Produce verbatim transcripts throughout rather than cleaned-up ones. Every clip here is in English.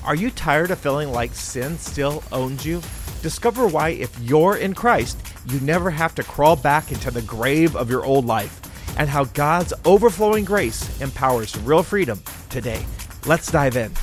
Are you tired of feeling like sin still owns you? Discover why, if you're in Christ, you never have to crawl back into the grave of your old life, and how God's overflowing grace empowers real freedom today. Let's dive in.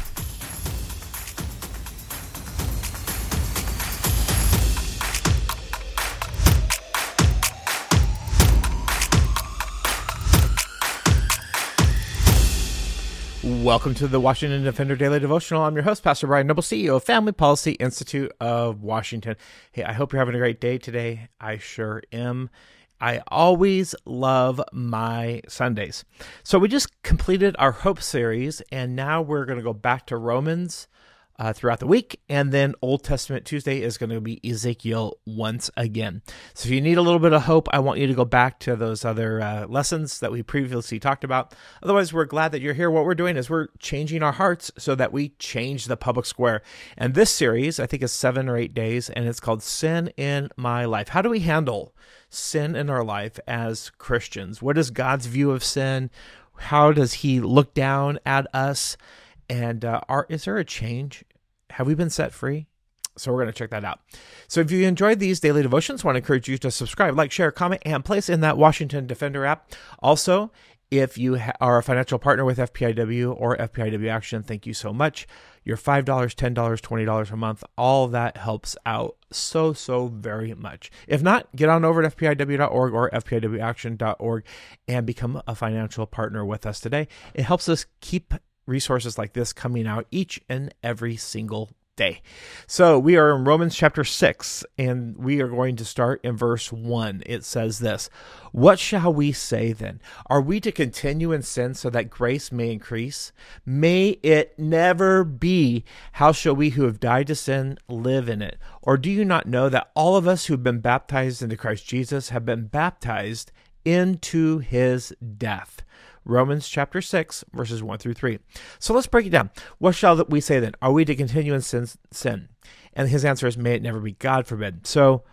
Welcome to the Washington Defender Daily Devotional. I'm your host, Pastor Brian Noble, C E O of Family Policy Institute of Washington. Hey, I hope you're having a great day today. I sure am. I always love my Sundays. So we just completed our Hope series, and now we're going to go back to Romans uh, throughout the week, and then Old Testament Tuesday is going to be Ezekiel once again. So if you need a little bit of hope, I want you to go back to those other uh, lessons that we previously talked about. Otherwise, we're glad that you're here. What we're doing is we're changing our hearts so that we change the public square. And this series, I think, is seven or eight days, and it's called Sin in My Life. How do we handle sin in our life as Christians? What is God's view of sin? How does he look down at us? And uh, are, is there a change? Have we been set free? So we're going to check that out. So if you enjoyed these daily devotions, I want to encourage you to subscribe, like, share, comment, and place in that Washington Defender app. Also, if you ha- are a financial partner with F P I W or F P I W Action, thank you so much. Your five dollars, ten dollars, twenty dollars a month, all that helps out so, so very much. If not, get on over to F P I W dot org or F P I W action dot org and become a financial partner with us today. It helps us keep resources like this coming out each and every single day. So we are in Romans chapter six, and we are going to start in verse one. It says this: "What shall we say then? Are we to continue in sin so that grace may increase? May it never be. How shall we who have died to sin live in it? Or do you not know that all of us who have been baptized into Christ Jesus have been baptized into his death?" Romans chapter six, verses one through three. So let's break it down. What shall we say then? Are we to continue in sin? sin? And his answer is, may it never be. God forbid. So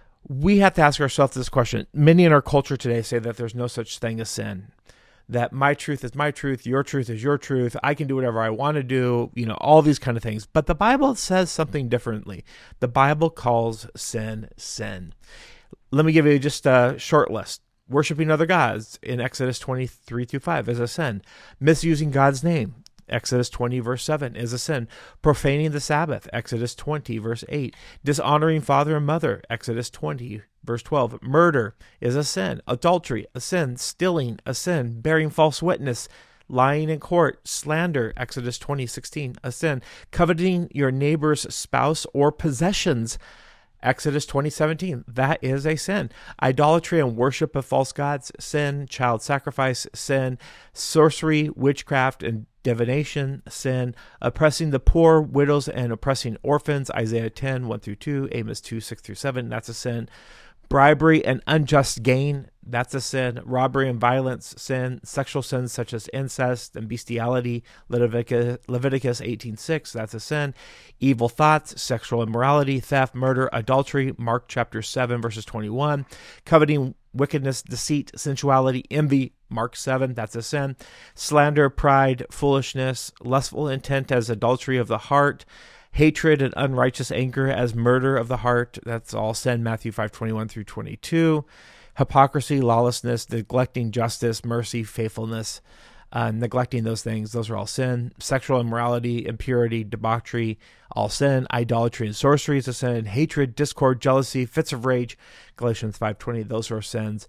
we have to ask ourselves this question. Many in our culture today say that there's no such thing as sin, that my truth is my truth, your truth is your truth, I can do whatever I want to do, you know, all these kind of things. But the Bible says something differently. The Bible calls sin, sin. Let me give you just a short list. Worshiping other gods in Exodus twenty-three through five is a sin. Misusing God's name, Exodus twenty verse seven, is a sin. Profaning the Sabbath, Exodus twenty verse eight. Dishonoring father and mother, Exodus twenty verse twelve. Murder is a sin. Adultery, a sin. Stealing, a sin. Bearing false witness, lying in court, slander, Exodus twenty sixteen, a sin. Coveting your neighbor's spouse or possessions, Exodus twenty seventeen, that is a sin. Idolatry and worship of false gods, sin. Child sacrifice, sin. Sorcery, witchcraft, and divination, sin. Oppressing the poor, widows, and oppressing orphans, Isaiah ten, one through two, Amos two, six through seven, that's a sin. Bribery and unjust gain, that's a sin. Robbery and violence, sin. Sexual sins such as incest and bestiality, Leviticus, Leviticus eighteen six, that's a sin. Evil thoughts, sexual immorality, theft, murder, adultery, Mark chapter seven, verses twenty-one. Coveting, wickedness, deceit, sensuality, envy, Mark seven, that's a sin. Slander, pride, foolishness, lustful intent as adultery of the heart. Hatred and unrighteous anger as murder of the heart, that's all sin, Matthew five twenty-one through twenty-two. Hypocrisy, lawlessness, neglecting justice, mercy, faithfulness, uh, neglecting those things, those are all sin. Sexual immorality, impurity, debauchery, all sin. Idolatry and sorcery is a sin. Hatred, discord, jealousy, fits of rage, Galatians five twenty, those are sins.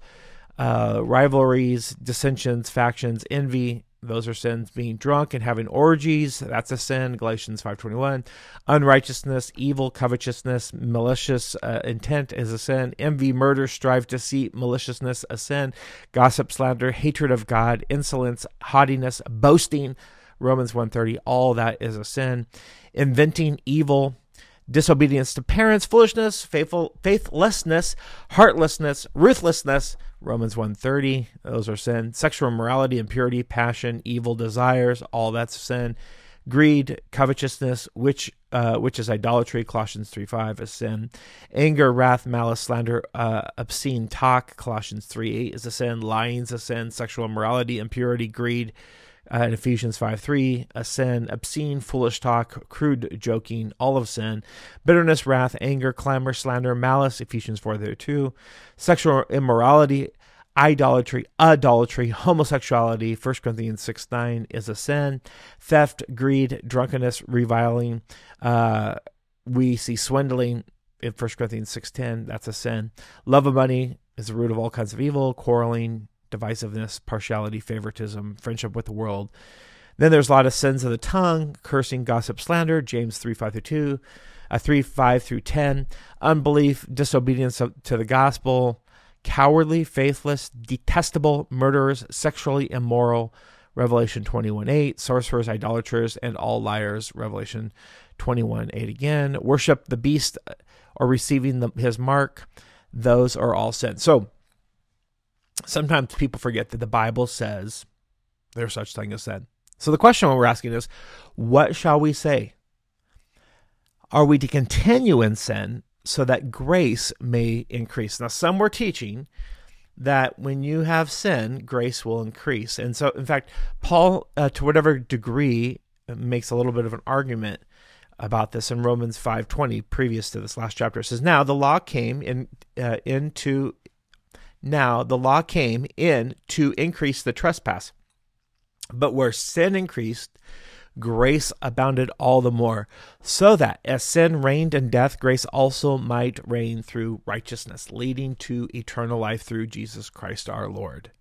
Uh, rivalries, dissensions, factions, envy, those are sins. Being drunk and having orgies, that's a sin, Galatians five twenty-one. Unrighteousness, evil, covetousness, malicious uh, intent is a sin. Envy, murder, strife, deceit, maliciousness, a sin. Gossip, slander, hatred of God, insolence, haughtiness, boasting, Romans one thirty, all that is a sin. Inventing evil, disobedience to parents, foolishness, faithful, faithlessness, heartlessness, ruthlessness, Romans one thirty, those are sin. Sexual immorality, impurity, passion, evil desires, all that's sin. Greed, covetousness, which uh, which is idolatry, Colossians three five is sin. Anger, wrath, malice, slander, uh, obscene talk, Colossians three eight is a sin. Lying is a sin. Sexual immorality, impurity, greed, Uh, in Ephesians five three, a sin, obscene, foolish talk, crude joking, all of sin, bitterness, wrath, anger, clamor, slander, malice, Ephesians four two, sexual immorality, idolatry, idolatry, homosexuality, First Corinthians six nine is a sin, theft, greed, drunkenness, reviling. Uh, we see swindling in First Corinthians six ten, that's a sin. Love of money is the root of all kinds of evil, quarreling, divisiveness, partiality, favoritism, friendship with the world. Then there's a lot of sins of the tongue, cursing, gossip, slander, James three five through two, uh, three five through ten, unbelief, disobedience to the gospel, cowardly, faithless, detestable, murderers, sexually immoral, Revelation twenty-one eight, sorcerers, idolaters, and all liars, Revelation twenty-one eight again, worship the beast or receiving the, his mark, those are all sins. So sometimes people forget that the Bible says there's such thing as sin. So the question we're asking is, what shall we say? Are we to continue in sin so that grace may increase? Now, some were teaching that when you have sin, grace will increase. And so, in fact, Paul, uh, to whatever degree, makes a little bit of an argument about this in Romans five twenty, previous to this last chapter. It says, now the law came in uh, into Now the law came in to increase the trespass. But where sin increased, grace abounded all the more, so that as sin reigned in death, grace also might reign through righteousness, leading to eternal life through Jesus Christ our Lord.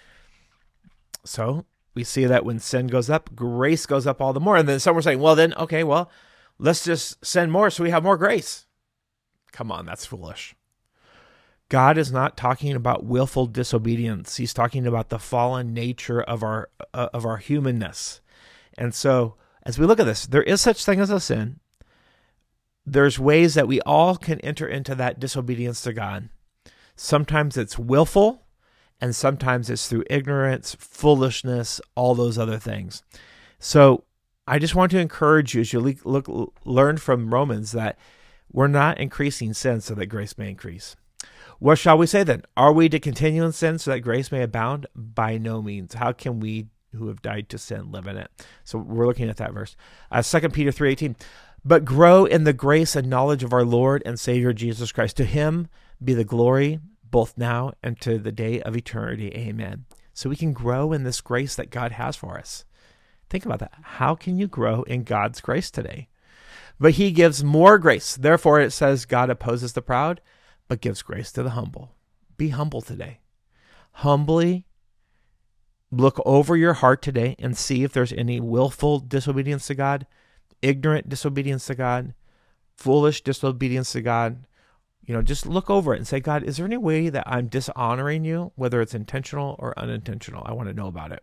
So we see that when sin goes up, grace goes up all the more. And then some were saying, well, then, okay, well, let's just sin more so we have more grace. Come on, that's foolish. God is not talking about willful disobedience. He's talking about the fallen nature of our uh, of our humanness. And so, as we look at this, there is such thing as a sin. There's ways that we all can enter into that disobedience to God. Sometimes it's willful, and sometimes it's through ignorance, foolishness, all those other things. So, I just want to encourage you as you look, look learn from Romans that we're not increasing sin so that grace may increase. What shall we say then? Are we to continue in sin so that grace may abound? By no means. How can we who have died to sin live in it? So we're looking at that verse. Uh, Second Peter three eighteen. But grow in the grace and knowledge of our Lord and Savior Jesus Christ. To him be the glory both now and to the day of eternity. Amen. So we can grow in this grace that God has for us. Think about that. How can you grow in God's grace today? But he gives more grace. Therefore it says God opposes the proud, but gives grace to the humble. Be humble today. Humbly look over your heart today and see if there's any willful disobedience to God, ignorant disobedience to God, foolish disobedience to God. You know, just look over it and say, God, is there any way that I'm dishonoring you, whether it's intentional or unintentional? I want to know about it.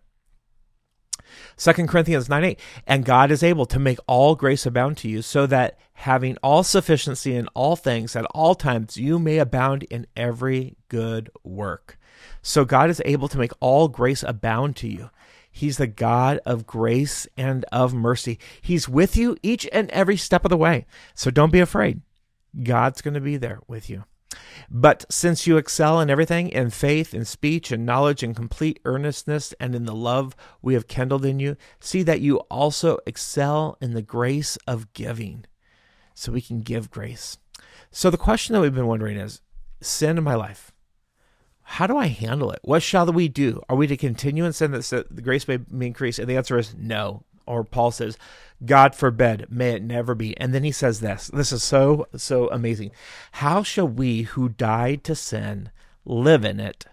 Second Corinthians nine eight, and God is able to make all grace abound to you, so that having all sufficiency in all things at all times, you may abound in every good work. So God is able to make all grace abound to you. He's the God of grace and of mercy. He's with you each and every step of the way. So don't be afraid. God's going to be there with you. But since you excel in everything, in faith, in speech, in knowledge, in complete earnestness, and in the love we have kindled in you, see that you also excel in the grace of giving, so we can give grace. So the question that we've been wondering is, sin in my life, how do I handle it? What shall we do? Are we to continue in sin that the grace may increase? And the answer is no. Or Paul says, God forbid, may it never be. And then he says this. This is so, so amazing. How shall we who died to sin live in it?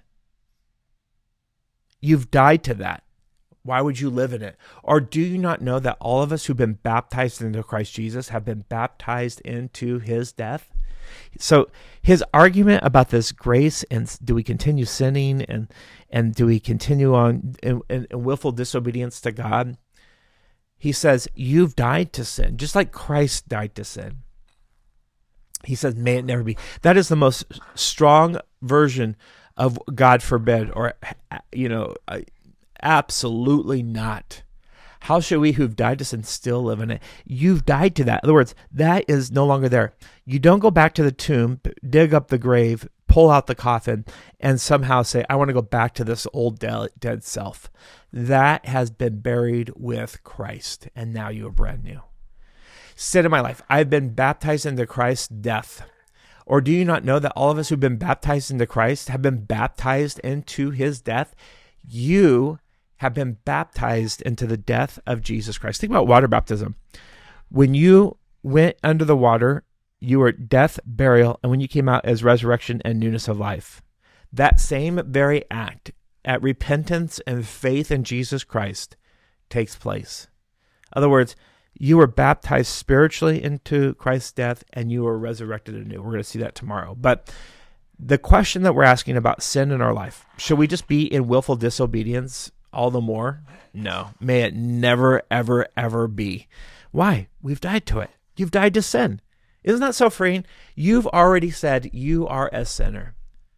You've died to that. Why would you live in it? Or do you not know that all of us who've been baptized into Christ Jesus have been baptized into his death? So his argument about this grace and do we continue sinning and, and do we continue on in, in, in willful disobedience to God? He says, you've died to sin, just like Christ died to sin. He says, may it never be. That is the most strong version of God forbid, or, you know, absolutely not. How shall we who've died to sin still live in it? You've died to that. In other words, that is no longer there. You don't go back to the tomb, dig up the grave, pull out the coffin, and somehow say, I want to go back to this old dead self. That has been buried with Christ, and now you are brand new. Sin in my life, I've been baptized into Christ's death. Or do you not know that all of us who've been baptized into Christ have been baptized into his death? You have been baptized into the death of Jesus Christ. Think about water baptism. When you went under the water, you were death, burial, and when you came out as resurrection and newness of life. That same very act at repentance and faith in Jesus Christ takes place. In other words, you were baptized spiritually into Christ's death and you were resurrected anew. We're going to see that tomorrow. But the question that we're asking about sin in our life, should we just be in willful disobedience all the more? No. May it never, ever, ever be. Why? We've died to it. You've died to sin. Isn't that so freeing? You've already said you are a sinner.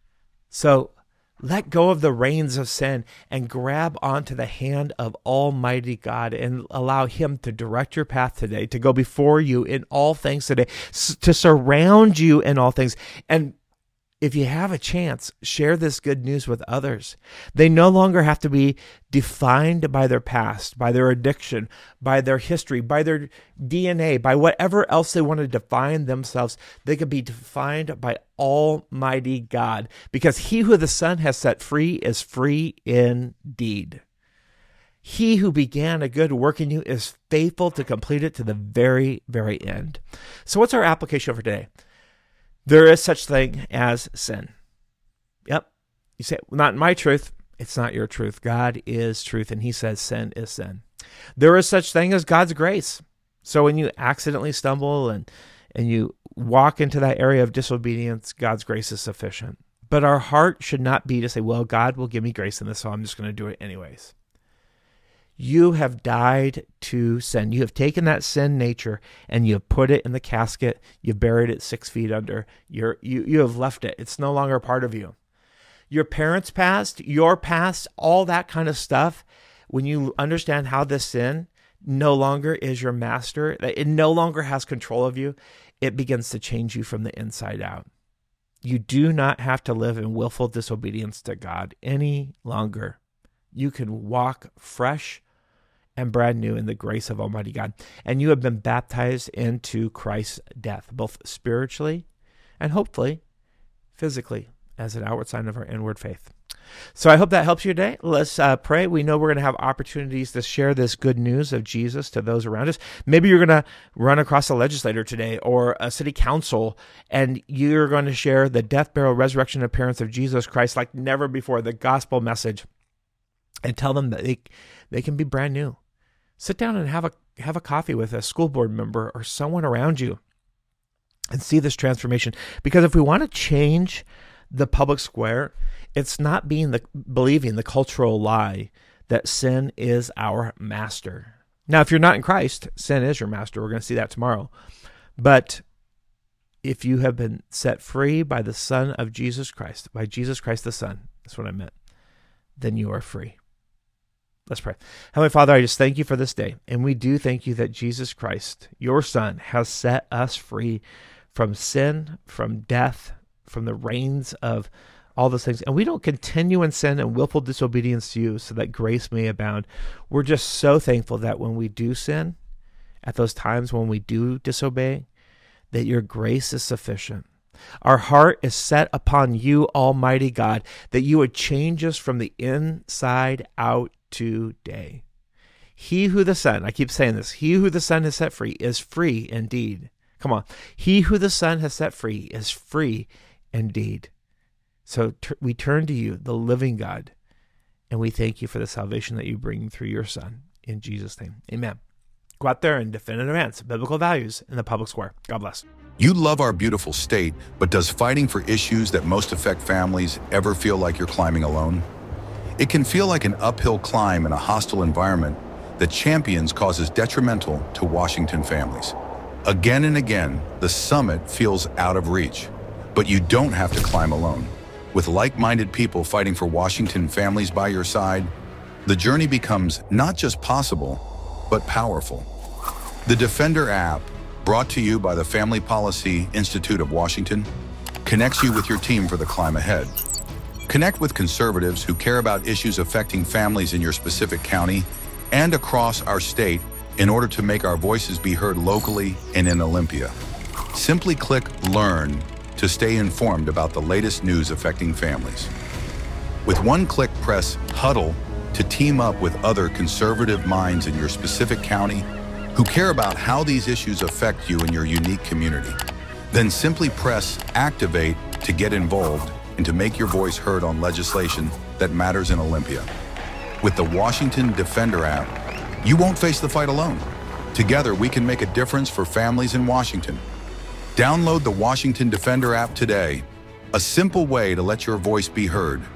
So let go of the reins of sin and grab onto the hand of Almighty God and allow him to direct your path today, to go before you in all things today, to surround you in all things. And if you have a chance, share this good news with others. They no longer have to be defined by their past, by their addiction, by their history, by their D N A, by whatever else they want to define themselves. They can be defined by Almighty God, because he who the Son has set free is free indeed. He who began a good work in you is faithful to complete it to the very, very end. So what's our application for today? There is such thing as sin. Yep. You say, well, not my truth. It's not your truth. God is truth, and he says sin is sin. There is such thing as God's grace. So when you accidentally stumble and, and you walk into that area of disobedience, God's grace is sufficient. But our heart should not be to say, well, God will give me grace in this, so I'm just going to do it anyways. You have died to sin. You have taken that sin nature and you have put it in the casket. You've buried it six feet under. You're, you, you have left it. It's no longer a part of you. Your parents' past, your past, all that kind of stuff, when you understand how this sin no longer is your master, it no longer has control of you, it begins to change you from the inside out. You do not have to live in willful disobedience to God any longer. You can walk fresh and brand new in the grace of Almighty God. And you have been baptized into Christ's death, both spiritually and hopefully physically, as an outward sign of our inward faith. So I hope that helps you today. Let's uh, pray. We know we're going to have opportunities to share this good news of Jesus to those around us. Maybe you're going to run across a legislator today or a city council, and you're going to share the death, burial, resurrection, and appearance of Jesus Christ like never before, the gospel message, and tell them that they, they can be brand new. Sit down and have a have a coffee with a school board member or someone around you and see this transformation. Because if we want to change the public square, it's not being the believing the cultural lie that sin is our master. Now, if you're not in Christ, sin is your master. We're going to see that tomorrow. But if you have been set free by the Son of Jesus Christ, by Jesus Christ the Son, that's what I meant, then you are free. Let's pray. Heavenly Father, I just thank you for this day. And we do thank you that Jesus Christ, your Son, has set us free from sin, from death, from the reins of all those things. And we don't continue in sin and willful disobedience to you so that grace may abound. We're just so thankful that when we do sin, at those times when we do disobey, that your grace is sufficient. Our heart is set upon you, Almighty God, that you would change us from the inside out today. He who the Son, I keep saying this, he who the Son has set free is free indeed. Come on. He who the Son has set free is free indeed. So t- we turn to you, the living God, and we thank you for the salvation that you bring through your Son. In Jesus' name, amen. Go out there and defend and advance biblical values in the public square. God bless. You love our beautiful state, but does fighting for issues that most affect families ever feel like you're climbing alone? It can feel like an uphill climb in a hostile environment that champions causes detrimental to Washington families. Again and again, the summit feels out of reach, but you don't have to climb alone. With like-minded people fighting for Washington families by your side, the journey becomes not just possible, but powerful. The Defender app, brought to you by the Family Policy Institute of Washington, connects you with your team for the climb ahead. Connect with conservatives who care about issues affecting families in your specific county and across our state in order to make our voices be heard locally and in Olympia. Simply click Learn to stay informed about the latest news affecting families. With one click, press Huddle to team up with other conservative minds in your specific county who care about how these issues affect you in your unique community. Then simply press Activate to get involved and to make your voice heard on legislation that matters in Olympia. With the Washington Defender app, you won't face the fight alone. Together, we can make a difference for families in Washington. Download the Washington Defender app today, a simple way to let your voice be heard.